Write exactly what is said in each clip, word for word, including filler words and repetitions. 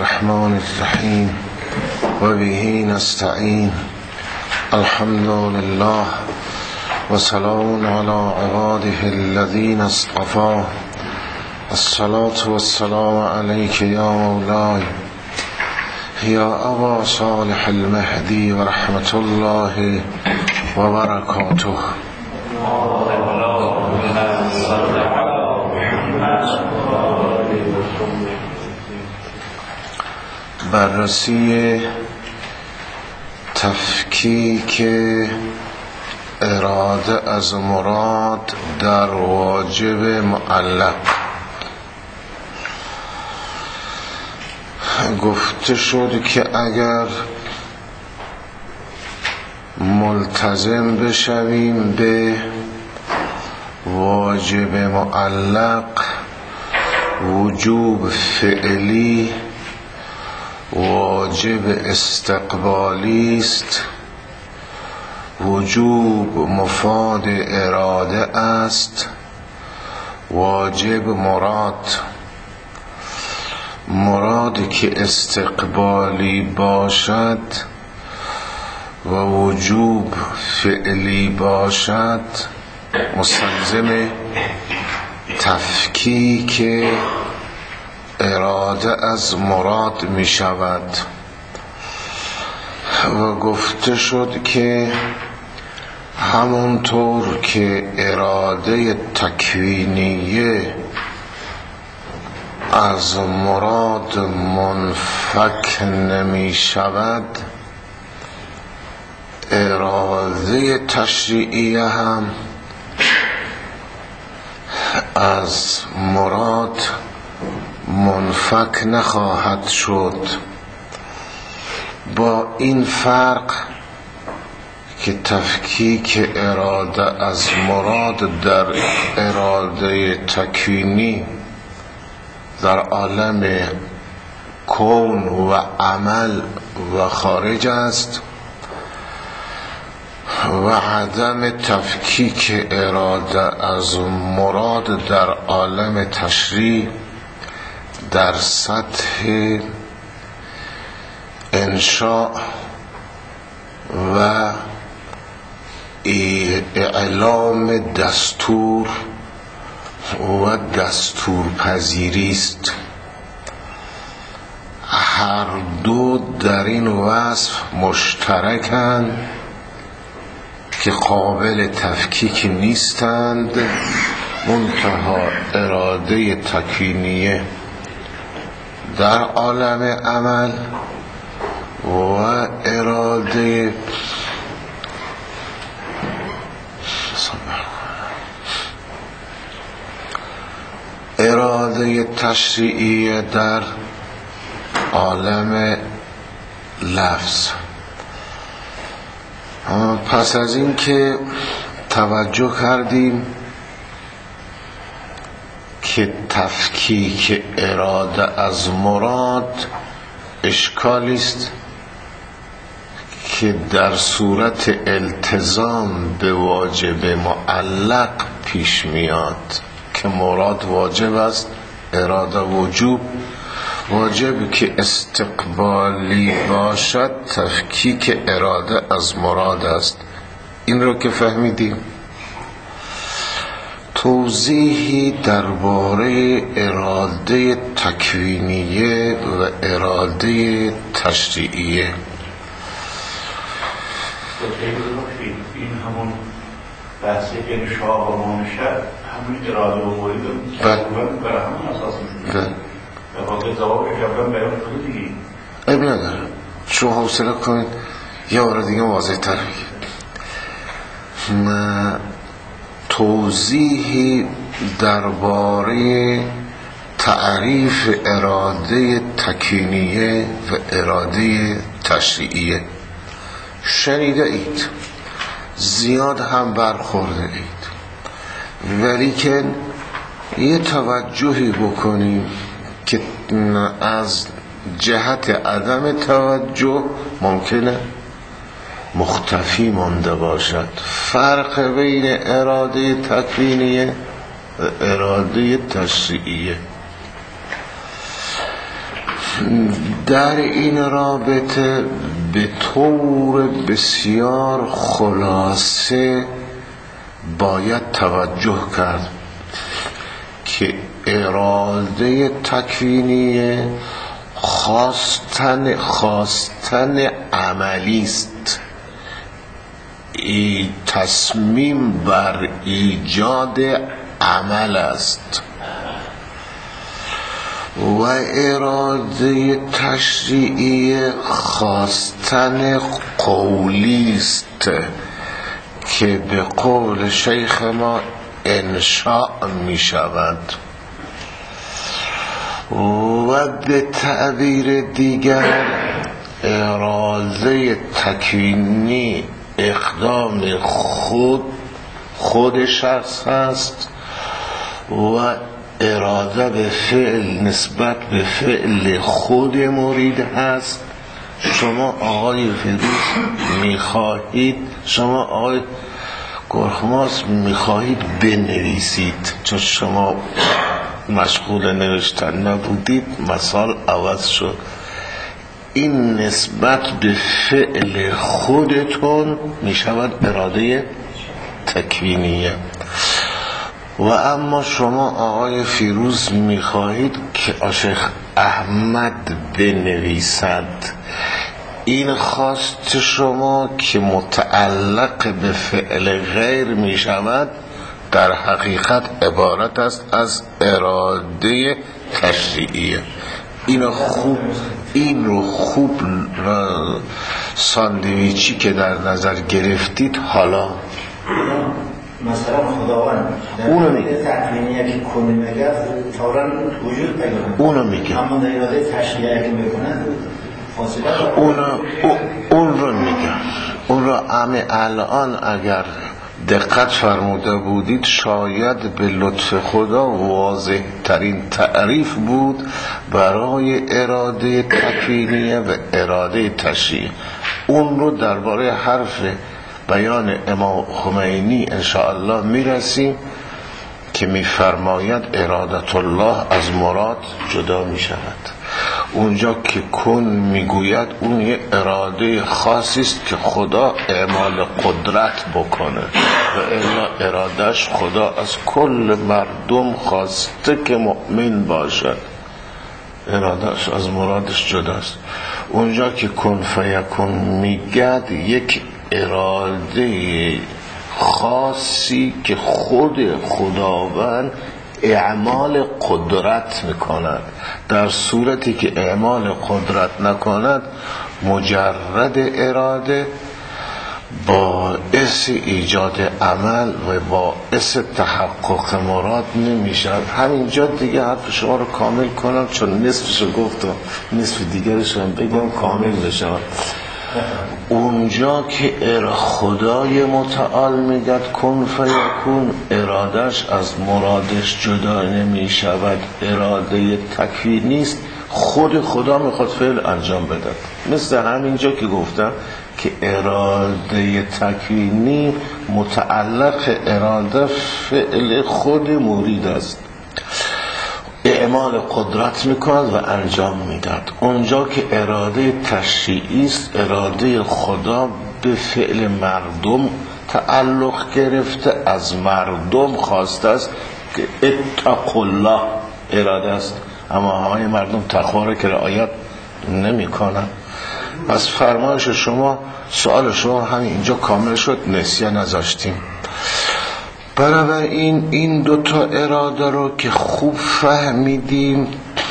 الرحمن الرحیم و به نستعین. الحمد لله و سلام علی عباده الذین اصطفى. الصلاة والسلام علیک یا مولای یا ابا صالح المهدی و رحمت الله و برکاته. بررسی تفکیک اراده از مراد در واجب معلق. گفته شد که اگر ملتزم بشویم به واجب معلق، وجوب فعلی واجب استقبالی است، وجوب مفاد اراده است، واجب مراد. مراد که استقبالی باشد و وجوب فعلی باشد مستلزم تفکیک اراده از مراد می شود. و گفته شد که همونطور که اراده تکوینیه از مراد منفک نمی شود، اراده تشریعیه هم از مراد منفک نخواهد شد. با این فرق که تفکیک اراده از مراد در اراده تکوینی در عالم کون و عمل و خارج است و عدم تفکیک اراده از مراد در عالم تشریع در سطح انشاء و اعلام دستور و دستور پذیری است. هر دو در این وصف مشترکند که قابل تفکیک نیستند، منتها اراده تکوینیه در عالم عمل و اراده اراده تشریعی در عالم لفظ. پس از این که توجه کردیم که تفکیک اراده از مراد اشکالی است که در صورت التزام به واجب معلق پیش میاد که مراد واجب است، اراده وجوب. واجب که استقبالی باشد تفکیک اراده از مراد است. این رو که فهمیدیم، توضیحی درباره اراده تکوینیه و اراده تشریعیه. این همون بحثی که شاه و مانشد همون اراده و مرید برای همون اساس میشه و باقی جوابش جبران بیان شده دیگه. عیب نداره، شما حوصله کنید یه بار دیگه واضح تر بگید. توضیحی درباره تعریف اراده تکوینیه و اراده تشریعیه شنیده اید، زیاد هم برخورده اید، ولی که یه توجهی بکنیم که از جهت عدم توجه ممکنه مختفی مانده باشد. فرق بین اراده تکوینیه و اراده تشریعیه. در این رابطه به طور بسیار خلاصه باید توجه کرد که اراده تکوینیه خواستن خواستن عملی است، ای تصمیم بر ایجاد عمل است، و اراده تشریعی خواستن قولی است که به قول شیخ ما انشاء می شود. و به تعبیر دیگر اراده تکوینی اقدام خود خود شخص هست و اراده به فعل نسبت به فعل خود مرید هست. شما آقای فیروز میخواهید شما آقای گرخماس میخواهید بنویسید، چون شما مشغول نوشتن نبودید مثال عوض شد. این نسبت به فعل خودتون میشود اراده تکوینیه. و اما شما آقای فیروز میخواهید که شیخ احمد بنویسد، این خواست شما که متعلق به فعل غیر میشود در حقیقت عبارت است از اراده تشریعیه. این خوب این رو خوب ساندویچی که در نظر گرفتید. حالا مثلا خداوند اونو میگه تکوینیه که کنی مگر فوراً وجود پیدا کنه، اونو میگه، اما در اراده تشریعی که میکنه فاصله اونو اون رو میگه. اون رو همه الان اگر دقت فرموده بودید شاید به لطف خدا واضح ترین تعریف بود برای اراده تکوینیه و اراده تشریعی. اون رو درباره حرف بیان امام خمینی انشاءالله میرسیم که میفرماید ارادت الله از مراد جدا میشود. اونجا که کن میگوید اون یه اراده خاصی است که خدا اعمال قدرت بکنه و الا ارادش خدا از کل مردم خواسته که مؤمن باشد، ارادش از مرادش جداست. اونجا که کن فیکون میگد یک اراده خاصی که خود خداوند اعمال قدرت میکند. در صورتی که اعمال قدرت نکند مجرد اراده باعث ایجاد عمل و باعث تحقق مراد نمیشد. همینجا دیگه حرف شما رو کامل کنم چون نصفشو گفتم، نصف دیگرش هم بگم کامل بشه. اونجا که خدای متعال میگد کن فیکون ارادش از مرادش جدا نمی شود، اراده تکوینی است، خود خدا میخواد فعل انجام بده. مثل همینجا که گفتم که اراده تکوینی متعلق اراده فعل خود مرید است، اعمال قدرت میکند و انجام میداد. اونجا که اراده تشریعی است، اراده خدا به فعل مردم تعلق گرفته، از مردم خواسته است که اتقوا الله اراده است، اما همه مردم تقوا را که رعایت نمی کنند. پس فرمایش شما، سوال شما همین اینجا کامل شد، نسیه نذاشتیم. برای این این دوتا اراده رو که خوب فهمیدیم،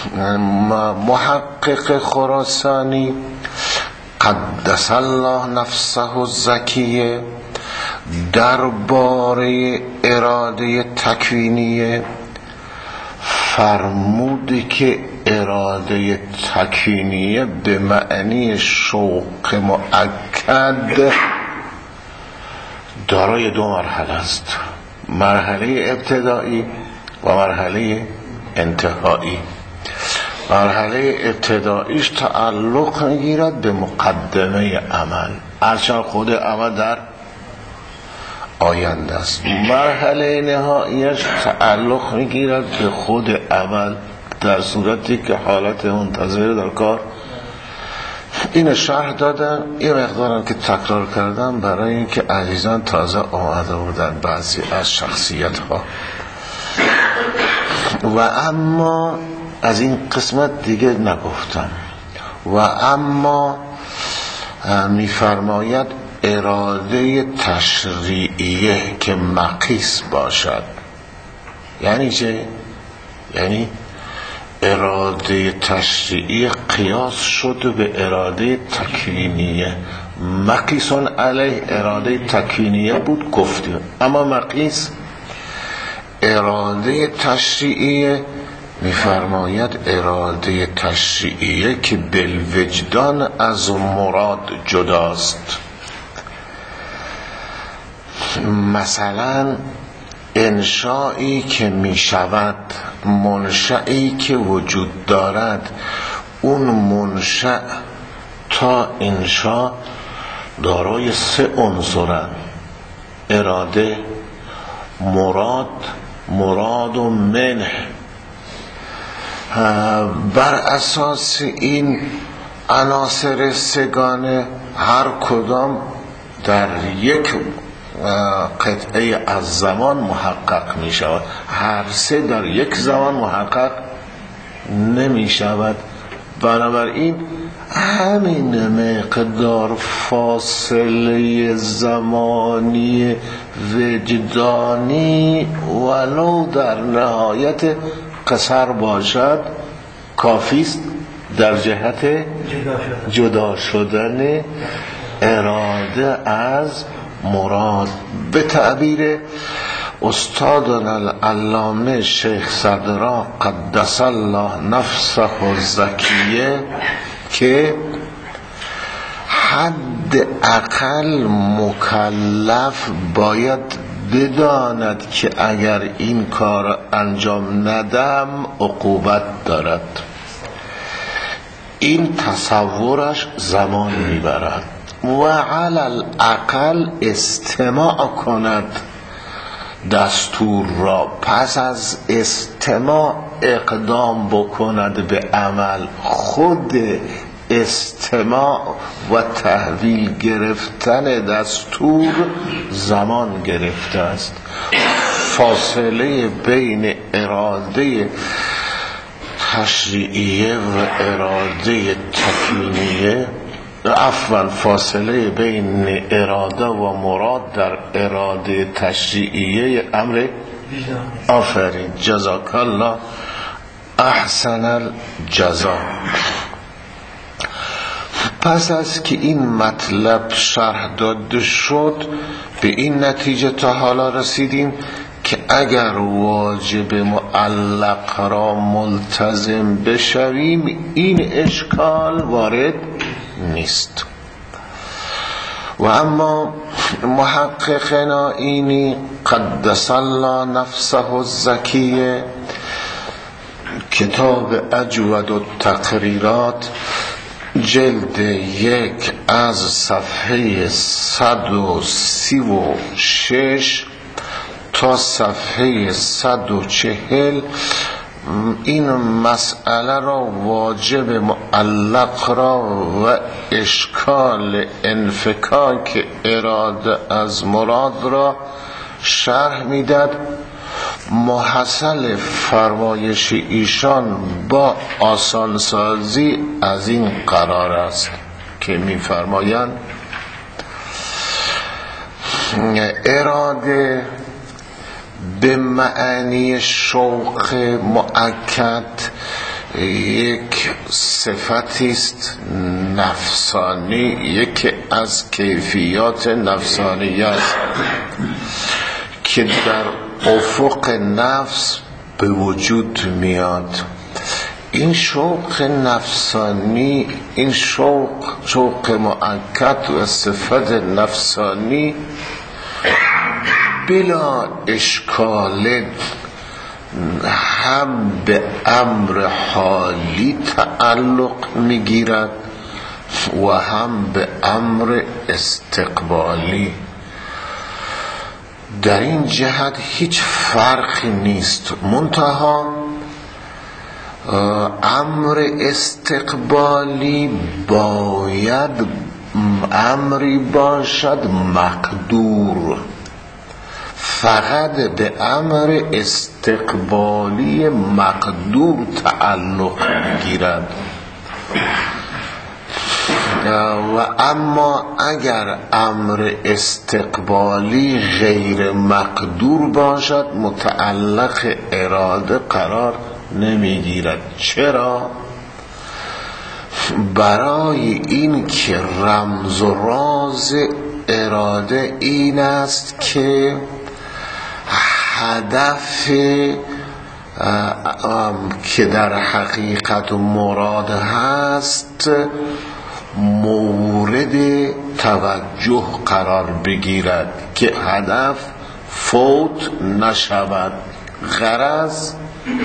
محقق خراسانی قدس الله نفسه الزکیه درباره اراده تکوینیه فرمود که اراده تکوینیه به معنی شوق مؤکد دارای دو مرحله است، مرحله ابتدایی و مرحله انتهایی. مرحله ابتداییش تعلق میگیرد به مقدمه عمل، هرچند خود عمل در آینده است. مرحله نهاییش تعلق میگیرد به خود عمل در صورتی که حالت منتظر در کار. این شرح دادم، یه مقدارم که تکرار کردم برای اینکه عزیزان تازه آمده بودن بعضی از شخصیت ها. و اما از این قسمت دیگه نگفتم. و اما میفرماید اراده تشریعیه که مقیس باشد. یعنی چه؟ یعنی اراده تشریعی قیاس شده به اراده تکوینیه. مقیسون علیه اراده تکوینیه بود گفتیم، اما مقیس اراده تشریعیه. میفرماید اراده تشریعیه که بالوجدان از مراد جداست. مثلا انشایی که می شود، منشئی که وجود دارد، اون منشأ تا انشا دارای سه عنصرن: اراده، مراد، مراد و منه. بر اساس این عناصر سگانه هر کدام در یک قطعه از زمان محقق می شود، هر سه در یک زمان محقق نمی شود. بنابراین همین مقدار فاصله زمانی وجدانی ولو در نهایت قصر باشد کافیست در جهت جدا شدن اراده از مراد. به تعبیر استادنا العلامه شیخ صدرا قدس الله نفسه الزکیه که حد اقل مکلف باید بداند که اگر این کار انجام ندم عقوبت دارد. این تصورش زمان میبرد و علی الاقل استماع کند دستور را، پس از استماع اقدام بکند به عمل. خود استماع و تحویل گرفتن دستور زمان گرفته است. فاصله بین اراده تشریعیه و اراده تکوینیه، عفوا فاصله بین اراده و مراد در اراده تشریعیه امر آفرین، جزاک الله احسن الجزا. پس از که این مطلب شرح داده شد به این نتیجه تا حالا رسیدیم که اگر واجب معلق را ملتزم بشویم این اشکال وارد نیست. و اما محقق اینی قدس الله نفسه الزکیه کتاب اجود التقریرات جلد یک از صفحه صد و سی و شش تا صفحه صد و چهل این مسئله را واجب معلق را و اشکال انفکاک اراده از مراد را شرح میداد. محصل فرمایش ایشان با آسانسازی از این قرار است که می‌فرمایند اراده به معنی شوق مؤکد یک صفتی است نفسانی، یکی از کیفیات نفسانی است که در افق نفس به وجود میاد. این شوق نفسانی، این شوق شوق مؤکد و صفت نفسانی بلا اشکال هم به امر حالی تعلق میگیرد و هم به امر استقبالی. در این جهت هیچ فرقی نیست، منتها امر استقبالی باید امری باشد مقدور، فقط به امر استقبالی مقدور تعلق میگیرد. و اما اگر امر استقبالی غیر مقدور باشد متعلق اراده قرار نمیگیرد. چرا؟ برای این که رمز و راز اراده این است که هدف که در حقیقت مراد هست مورد توجه قرار بگیرد که هدف فوت نشود. غرض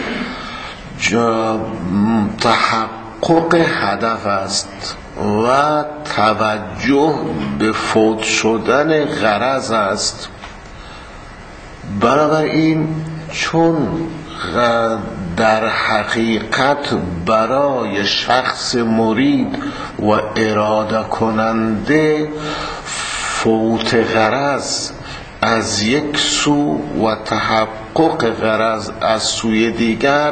تحقق هدف است و توجه به فوت شدن غرض است. بنابراین چون در حقیقت برای شخص مرید و اراده کننده فوت غرض از یک سو و تحقق غرض از سوی دیگر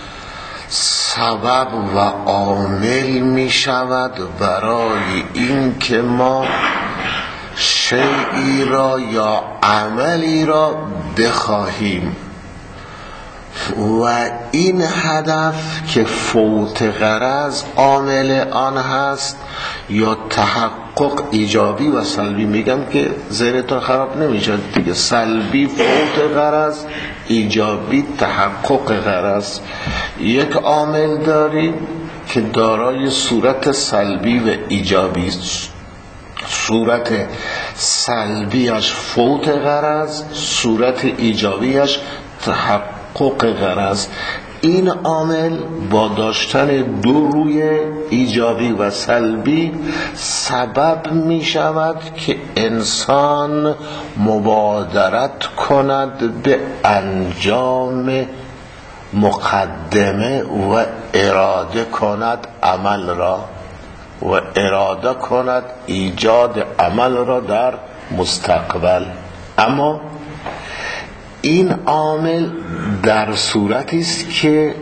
سبب و عامل می شود برای این که ما شیئی را یا عملی را بخواهیم و این هدف که فوت غرض عامل آن هست یا تحقق ایجابی و سلبی. میگم که ذهنتون خراب نمیشه دیگه. سلبی فوت غرض، ایجابی تحقق غرض. یک عامل داریم که دارای صورت سلبی و ایجابی است. صورت سلبیش فوت غرض، صورت ایجابیش تحقق غرض. این عامل با داشتن دو روی ایجابی و سلبی سبب می شود که انسان مبادرت کند به انجام مقدمه و اراده کند عمل را و اراده کند ایجاد عمل را در مستقبل. اما این عامل در صورتی است که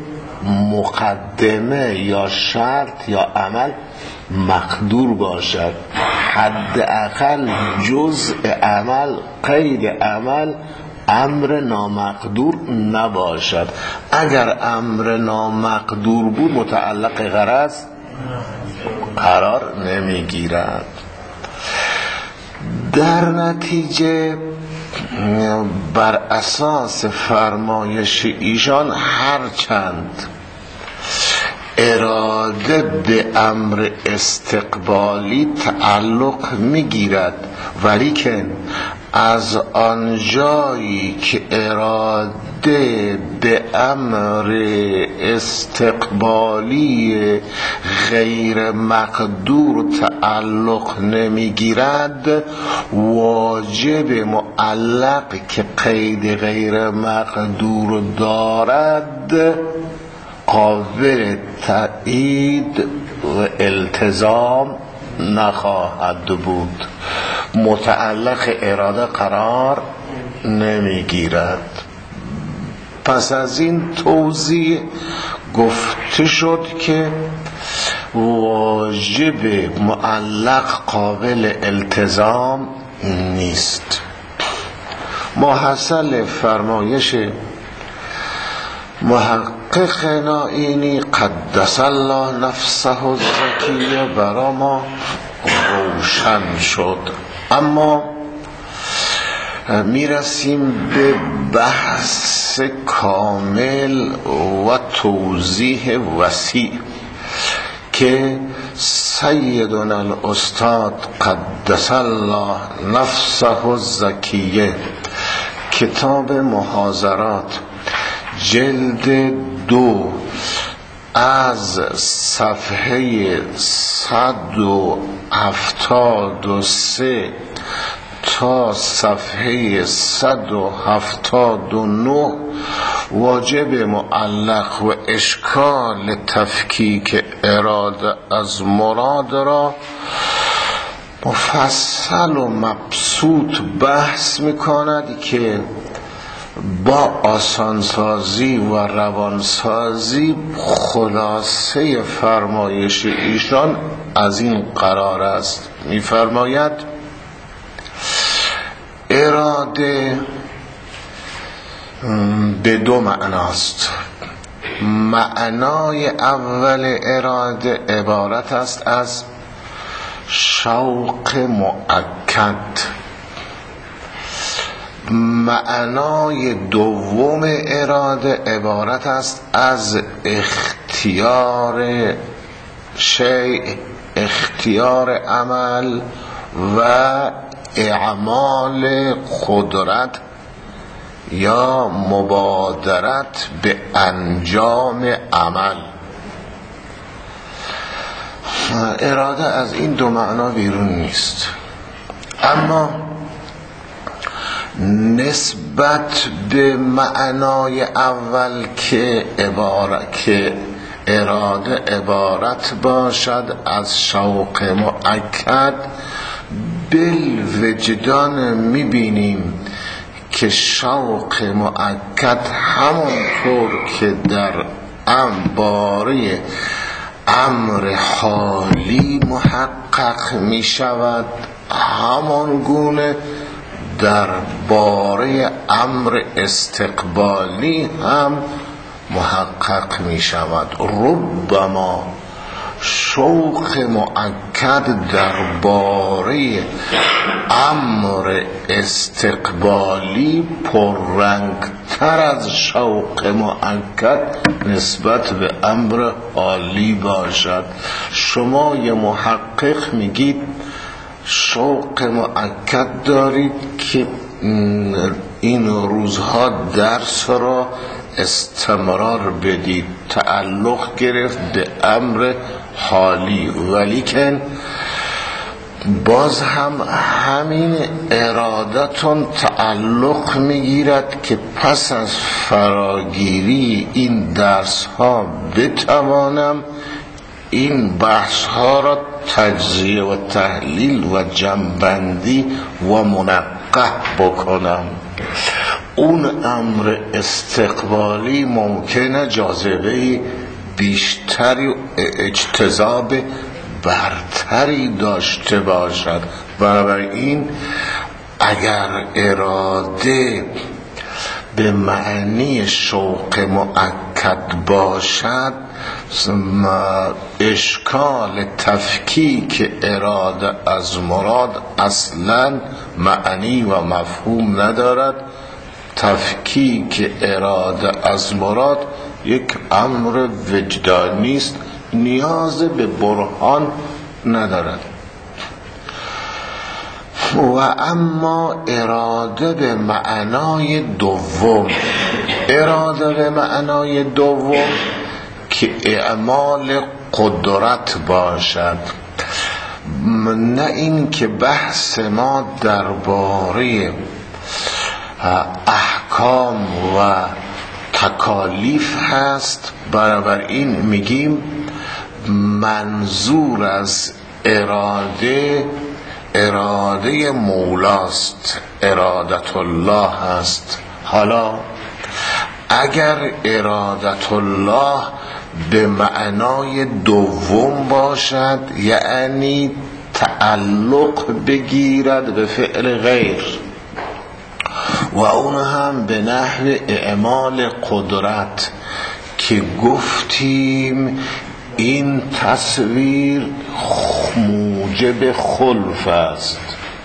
مقدمه یا شرط یا عمل مقدور باشد. حداقل جزء عمل قید عمل امر نامقدور نباشد. اگر امر نامقدور بود متعلق غرض قرار نمیگیرد. در نتیجه بر اساس فرمایش ایشان هرچند اراده به امر استقبالی تعلق میگیرد ولیکن از آنجایی که اراده به امر استقبالی غیر مقدور تعلق نمیگیرد، واجب معلق که قید غیر مقدور دارد قابل تأیید و التزام نخواهد بود، متعلق اراده قرار نمیگیرد. پس از این توضیح گفته شد که واجب معلق قابل التزام نیست. محصل فرمایش محقق نائینی قدس الله نفسه الزکیه برا ما روشن شد. اما میرسیم به بحث کامل و توضیح وسیع که سیدنا الاستاد قدس الله نفسه الزکیه کتاب محاضرات جلد دو از صفحه صد و هفتاد و سه تا صفحه صد و هفتاد و نه واجب معلق و اشکال تفکیک اراده از مراد را مفصل و مبسوط بحث میکند که با آسانسازی و روانسازی خلاصه فرمایش ایشان از این قرار است. میفرماید اراده به دو معناست. معنای اول اراده عبارت است از شوق مؤکد. معنای دوم اراده عبارت است از اختیار شیء، اختیار عمل و اعمال قدرت یا مبادرت به انجام عمل. اراده از این دو معنا بیرون نیست، اما نسبت به معنای اول که عبارت که اراده عبارت باشد از شوق مؤکد، بالوجدان میبینیم که شوق مؤکد همونطور که در انباره امر حالی محقق می شود، همان گونه در باره امر استقبالی هم محقق می شود. ربما شوق مؤکد در باره امر استقبالی پررنگ تر از شوق مؤکد نسبت به امر حالی باشد. شما یه محقق میگید شوق مؤکد دارید که این روزها درس را استمرار بدید، تعلق گرفت به امر حالی، ولیکن باز هم همین ارادتون تعلق میگیرد که پس از فراگیری این درس ها بتوانم این بحث ها را تجزیه و تحلیل و جمع‌بندی و منقح بکنم. اون امر استقبالی ممکنه جاذبه بیشتری و اجتذاب برتری داشته باشد. بنابراین اگر اراده به معنی شوق مؤکد باشد، اشکال تفکیک اراده از مراد اصلا معنی و مفهوم ندارد. تفکیک اراده از مراد یک امر وجدانی است، نیاز به برهان ندارد. و اما اراده به معنای دوم، اراده به معنای دوم که اعمال قدرت باشد، نه این که بحث ما درباره احکام و تکالیف هست. بنابراین میگیم منظور از اراده اراده مولاست، ارادت الله هست. حالا اگر ارادت الله به معنای دوم باشد، یعنی تعلق بگیرد به فعل غیر و اون هم به نحو اعمال قدرت که گفتیم این تصویر موجب خلف است.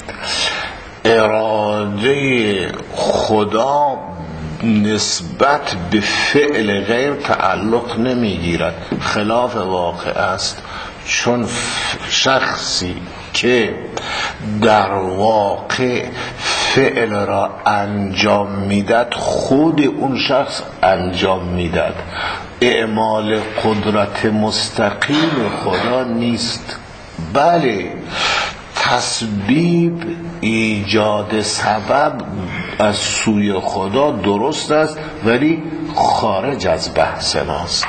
اراده خدا نسبت به فعل غیر تعلق نمیگیرد، خلاف واقع است. چون شخصی که در واقع فعل را انجام میداد خود اون شخص انجام میداد، اعمال قدرت مستقیم خدا نیست. بله تسبیب ایجاد سبب از سوی خدا درست است ولی خارج از بحث ماست.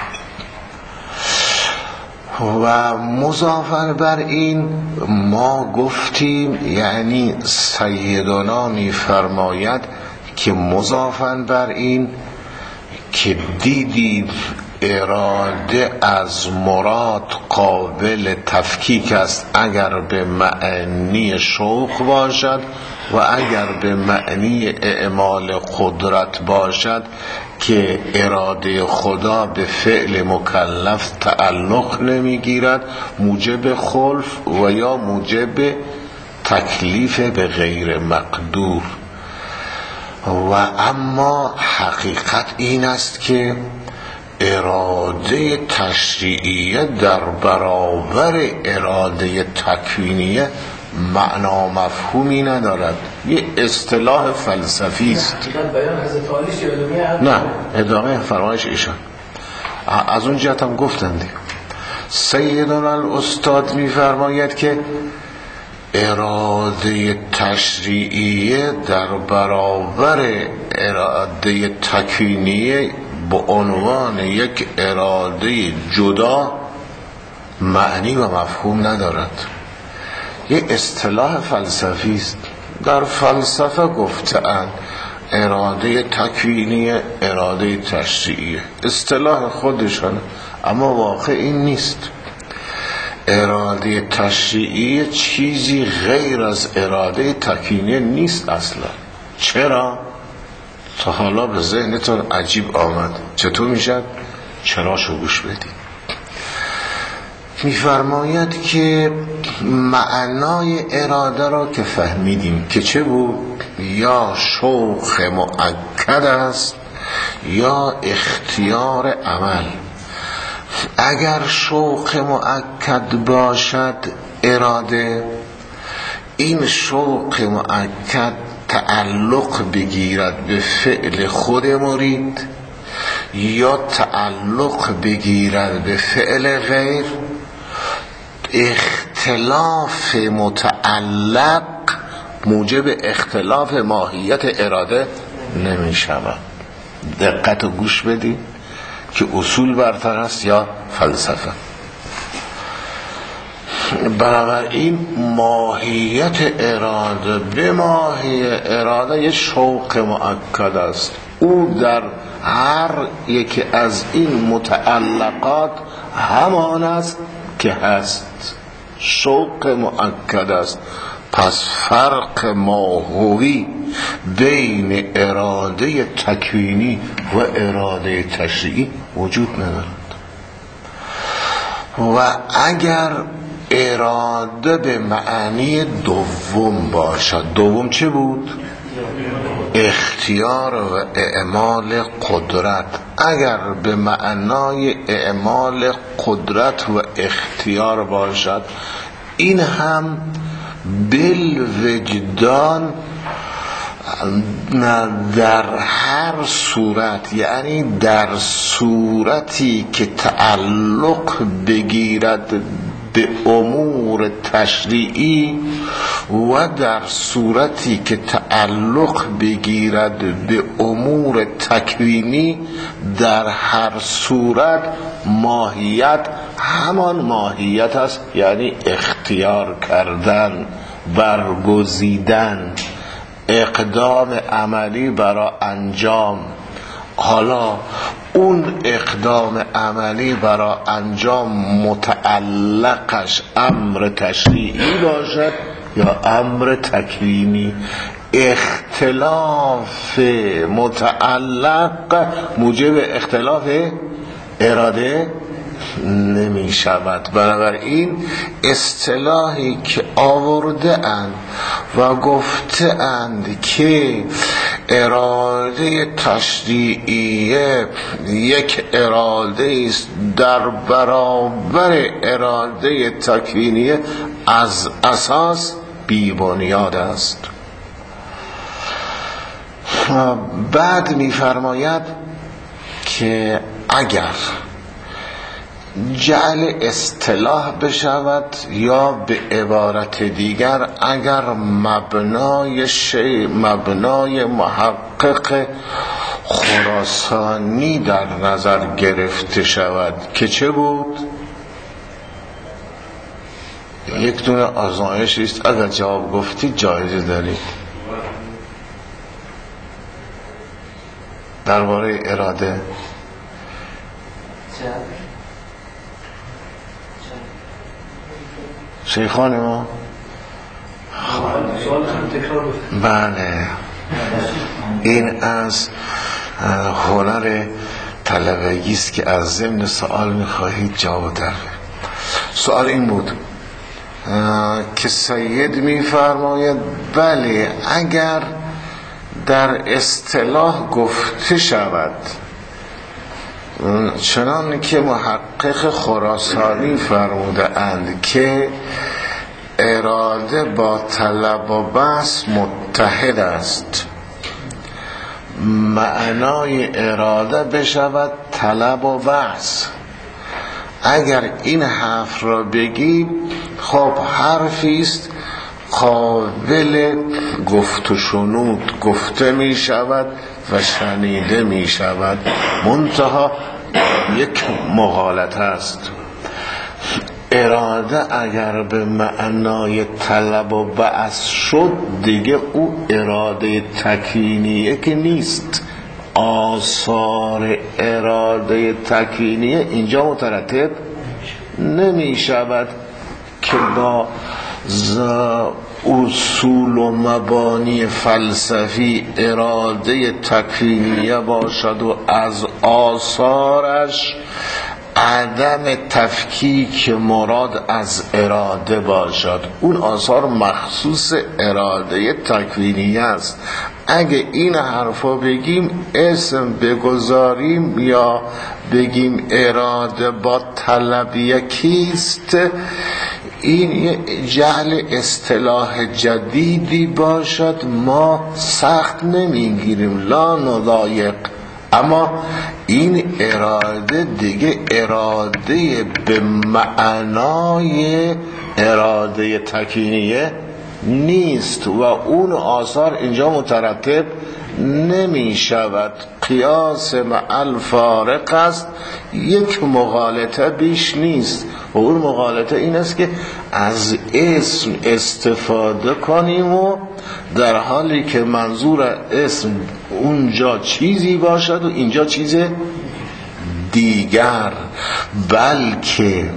و مضافاً بر این ما گفتیم، یعنی سیدنا می‌فرماید که مضافاً بر این که دیدید اراده از مراد قابل تفکیک است اگر به معنی شوق باشد و اگر به معنی اعمال قدرت باشد که اراده خدا به فعل مکلف تعلق نمیگیرد، موجب خلف و یا موجب تکلیف به غیر مقدور. و اما حقیقت این است که اراده تشریعیه در برابر اراده تکوینیه معنا مفهومی ندارد، یه اصطلاح فلسفی است. نه، ادامه فرمایش ایشان از اون جهت هم گفتند. سیدنا الاستاد میفرماید که اراده تشریعیه در برابر اراده تکوینیه به عنوان یک اراده جدا معنی و مفهوم ندارد، یه اصطلاح فلسفی است. در فلسفه گفتند اراده تکوینیه، اراده تشریعیه، اصطلاح خودشان، اما واقع این نیست. اراده تشریعی چیزی غیر از اراده تکوینی نیست اصلا. چرا؟ تا حالا به ذهنتون عجیب آمد. چطور میشد؟ چراشو گوش بدید. میفرماید که معنای اراده را که فهمیدیم که چه بود، یا شوق مؤکد است یا اختیار عمل. اگر شوق مؤکد باشد اراده، این شوق مؤکد تعلق بگیرد به فعل خود مرید یا تعلق بگیرد به فعل غیر، اختلاف متعلق موجب اختلاف ماهیت اراده نمی شود. دقت و گوش بدید که اصول برتر است یا فلسفه. بنابراین ماهیت اراده به ماهی اراده یه شوق مؤکد است. او در هر یکی از این متعلقات همان است که هست، شوق مؤکد است. پس فرق ماهوی بین اراده تکوینی و اراده تشریعی وجود ندارد. و اگر اراده به معنی دوم باشد، دوم چه بود؟ اختیار و اعمال قدرت. اگر به معنای اعمال قدرت و اختیار باشد، این هم بالوجدان در هر صورت، یعنی در صورتی که تعلق بگیرد به امور تشریعی و در صورتی که تعلق بگیرد به امور تکوینی، در هر صورت ماهیت همان ماهیت است، یعنی اختیار کردن، برگزیدن، اقدام عملی برای انجام. حالا اون اقدام عملی برای انجام متعلقش امر تشریعی باشد یا امر تکوینی، اختلاف متعلق موجب اختلاف اراده نمی شود. بنابراین اصطلاحی که آورده اند و گفته اند که اراده تشریعیه یک اراده است در برابر اراده تکوینیه، از اساس بی بنیاد است. بعد می فرماید که اگر جعل اصطلاح بشود یا به عبارت دیگر اگر مبنای شی مبنای محقق خراسانی در نظر گرفته شود که چه بود؟ یک دونه آزمایش است، اگر جواب گفتی جایزه داری. درباره اراده شیخان ما بله، این از هنر طلبگی است که از ضمن سوال می‌خواهید جواب در. سوال این بود که سید می‌فرماید بله اگر در اصطلاح گفته شود چنان که محقق خراسانی فرموده اند که اراده با طلب و بحث متحد است، معنای اراده بشود طلب و بحث. اگر این حرف را بگیم خب حرفی است قابل گفت و شنود، گفته می شود و شنیده می شود، منتها یک مغالطه است. اراده اگر به معنای طلب و بعث شد دیگه او اراده تکوینیه که نیست. آثار اراده تکوینیه اینجا مترتب نمی شود که با اصول و مبانی فلسفی اراده تکوینیه باشد و از آثارش عدم تفکیک مراد از اراده باشد. اون آثار مخصوص اراده تکوینیه است. اگه این حرفا بگیم اسم بگذاریم یا بگیم اراده با طلب یکیست، این جعل اصطلاح جدیدی باشد، ما سخت نمیگیریم، لا نضایق. اما این اراده دیگه اراده به معنای اراده تکوینیه نیست و اون آثار اینجا مترتب نمی شود. قیاس مع الفارق است، یک مغالطه بیش نیست و اون مغالطه این است که از اسم استفاده کنیم و در حالی که منظور اسم اونجا چیزی باشد و اینجا چیز دیگر. بلکه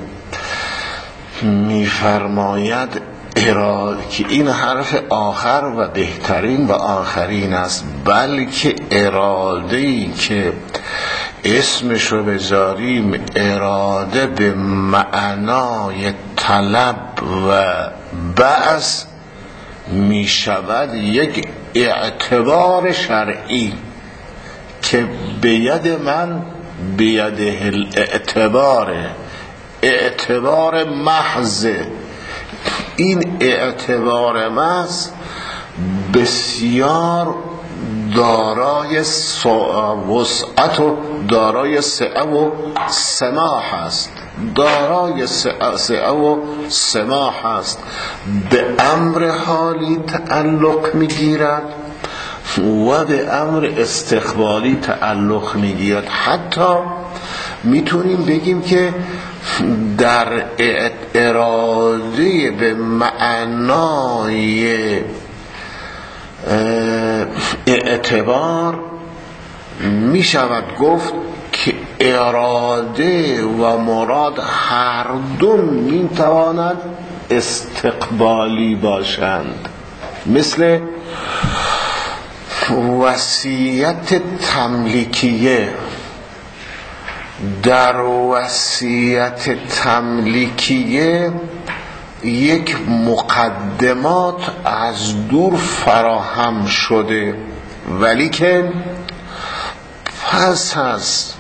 میفرماید اراده که این حرف آخر و بهترین و آخرین است، بلکه اراده‌ای که اسمشو بذاریم اراده به معنای طلب و بعث می شود یک اعتبار شرعی که به ید من به ید الاعتبار اعتبار محض. این اعتبار محض بسیار دارای وسعت و دارای سعه و سماح است، دارای سعه و سماح است. به امر حالی تعلق میگیرد و به امر استقبالی تعلق میگیرد. حتی میتونیم بگیم که در اراده به معنای اعتبار می شود گفت که اراده و مراد هر دو می تواند استقبالی باشند. مثل وصیت تملیکیه. در وصیت تملیکیه یک مقدمات از دور فراهم شده، ولی که پس از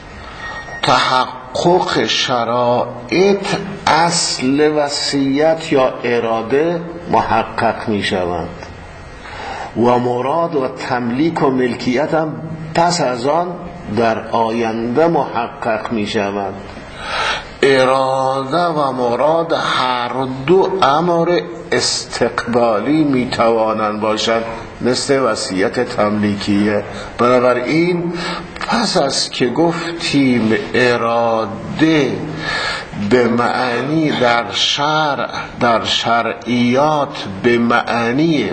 تحقق شرایط اصل وصیت یا اراده محقق می شوند و مراد و تملیک و ملکیت هم پس از آن در آینده محقق می شوند. اراده و مراد هر دو امر استقبالی میتوانند باشند، مثل وصیت تملیکیه. بنابراین پس از که گفتیم اراده به معنی در شرع، در شرعیات به معنی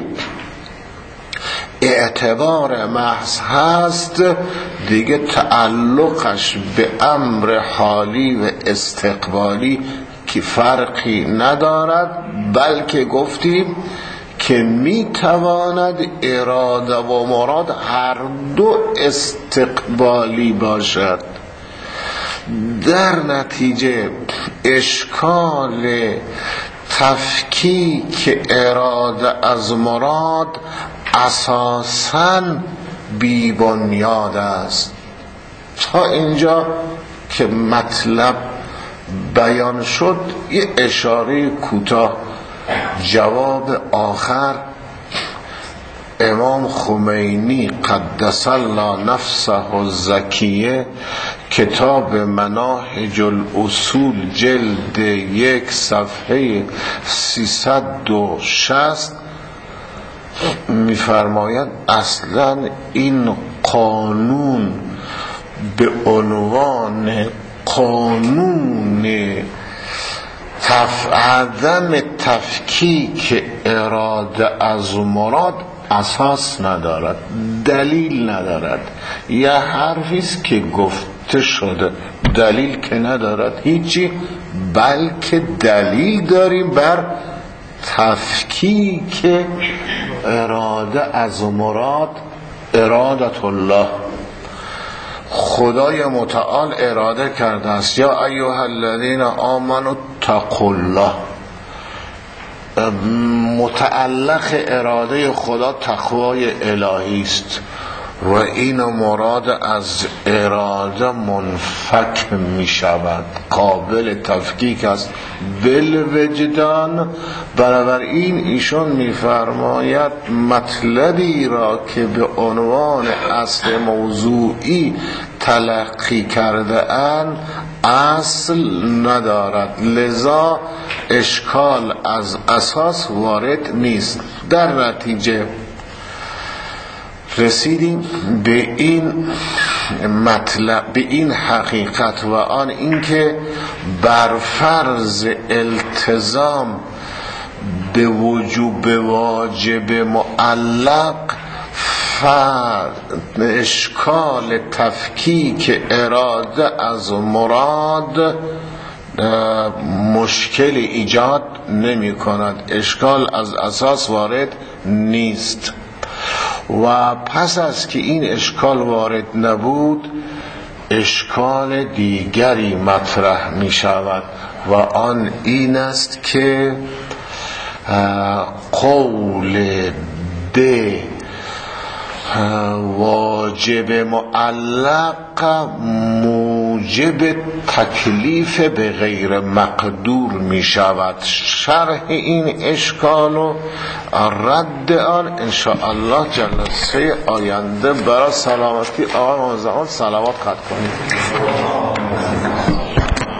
اعتبار محض هست، دیگه تعلقش به امر حالی و استقبالی که فرقی ندارد، بلکه گفتیم که میتواند اراده و مراد هر دو استقبالی باشد. در نتیجه اشکال تفکیک اراده از مراد اساساً بی بنیاد است. تا اینجا که مطلب بیان شد، یه اشاره کوتاه. جواب آخر امام خمینی قدس الله نفسه الزکیه، کتاب مناهج الاصول جلد یک صفحه سیصد و شصت می‌فرماید اصلا این قانون به عنوان قانون تف... عدم تفکیک اراده از مراد اساس ندارد، دلیل ندارد. یه حرفیست که گفته شده، دلیل که ندارد هیچی، بلکه دلیل داریم بر تفکیک اراده از مراد. ارادت الله، خدای متعال اراده کرده است یا ایها الذین آمنوا اتقوا الله. متعلق اراده خدا تقوای الهی است و این مراد از اراده منفک می شود، قابل تفکیک است بالوجدان. بنابراین ایشون می فرماید مطلبی را که به عنوان اصل موضوعی تلقی کرده اند اصل ندارد، لذا اشکال از اساس وارد نیست. در نتیجه رسیدیم به این مطلب، به این حقیقت، و آن اینکه بر فرض التزام به وجوب واجب معلق اشکال تفکیک اراده از مراد مشکل ایجاد نمی کند، اشکال از اساس وارد نیست. و پس از که این اشکال وارد نبود، اشکال دیگری مطرح می شود و آن این است که قول ده واجب معلق موجب تکلیف به غیر مقدور می شود. شرح این اشکال و رد آن انشاءالله جلسه آینده برای سلامتی آقای موزعان صلوات قد کنید.